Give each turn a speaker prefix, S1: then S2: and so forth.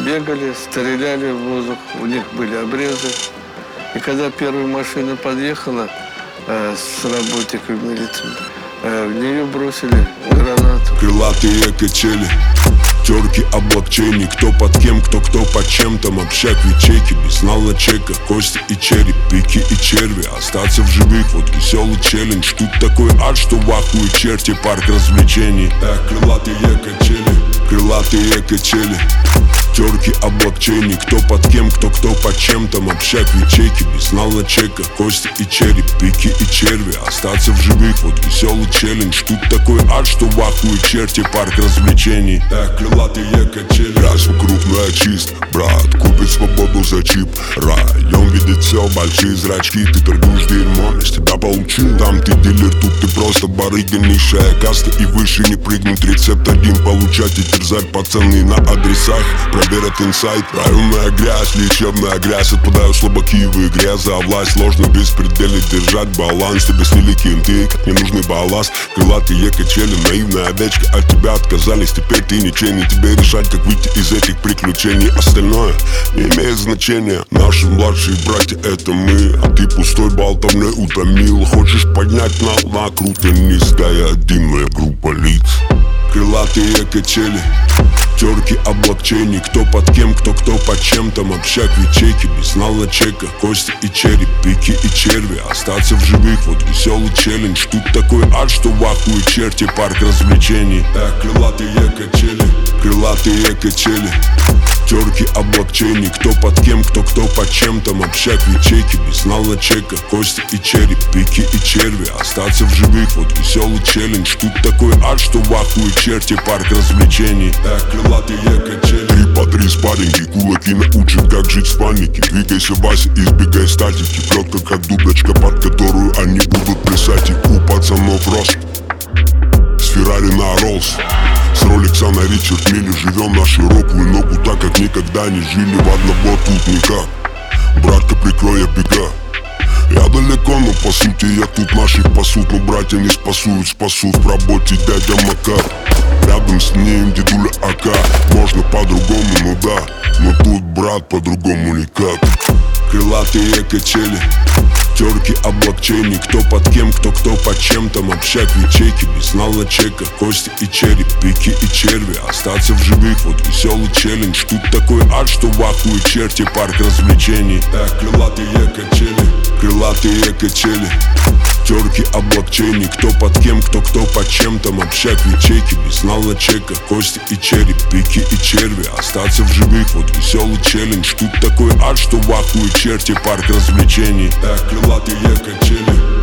S1: бегали, стреляли в воздух, у них были обрезы. И когда первая машина подъехала с работниками милиции, в нее бросили гранату.
S2: Крылатые качели, терки облокчений, кто под кем, кто под чем. Там общак в ячейке, без нала чека, кости и череп, пики и черви. Остаться в живых, вот веселый челлендж. Тут такой ад, что в ахуе черти, парк развлечений. Крылатые качели, терки облокчений, кто под кем, кто под чем. Там общак в ячейке, без нала чека, кости и череп, пики и черви. Остаться в живых, вот веселый челлендж. Тут такой ад, что в ахуе черти, парк развлечений. Крылатые качели. Раз вокруг чист, брат, купит свободу за чип. Район видит все, большие зрачки, ты торгуешь дерьмом, я тебя получил. Там ты дилер, тут ты просто барыга, низшая каста. И выше не прыгнуть, рецепт один получать и терзать пацаны на адресах. Проверят инсайт, правильная грязь, лечебная грязь. Отпадают слабаки в игре за власть. Сложно беспредельно держать баланс. Тебе снили кенты, как ненужный балласт. Крылатые качели, наивная овечка, от тебя отказались. Теперь ты ничейный, тебе решать, как выйти из этих приключений. Остальное не имеет значения. Наши младшие братья — это мы, а ты пустой болтовней утомил. Хочешь поднять на круто низ, да я один, моя группа лиц. Крылатые качели, терки облокчений, кто под кем, кто под чем. Там общак в ячейке, без нала чека, кости и череп, пики и черви. Остаться в живых, вот веселый челлендж. Тут такой ад, что в ахуе черти, парк развлечений. Крылатые качели, терки облокчений, кто под кем, кто под чем. Там общак в ячейке, без нала чека, кости и череп, пики и черви. Остаться в живых, вот веселый челлендж. Тут такой ад, что в ахуе черти, парк развлечений. Крылатые качели. 3 по 3 спарринги, кулаки научат, как жить в панике. Двигайся, Вася, избегай статики. Плетка, как дудочка, под которую они будут плясать. И у пацанов рост с Феррари на Роллс, с Роликса на Ричард Милли. Живем на широкую ногу, так как никогда не жили в одного тут никак. Братка, прикрой, я бега. Я далеко, но по сути я тут. Наших пасут, но братья не спасут. Спасут в работе дядя Макар. Рядом с ним дедуля АК. Можно по-другому, ну да, но тут, брат, по-другому никак. Крылатые качели, терки облокчений, кто под кем, кто под чем. Там общак в ячейке, без нала чека, кости и череп, пики и черви. Остаться в живых, вот веселый челлендж. Тут такой ад, что в ахуе черти, парк развлечений. Крылатые качели, терки облокчений, кто под кем, кто под чем. Там общак в ячейке, без нала чека, кости и череп, пики и черви. Остаться в живых, вот веселый челлендж. Тут такой ад, что в ахуе черти, парк развлечений. Крылатые качели.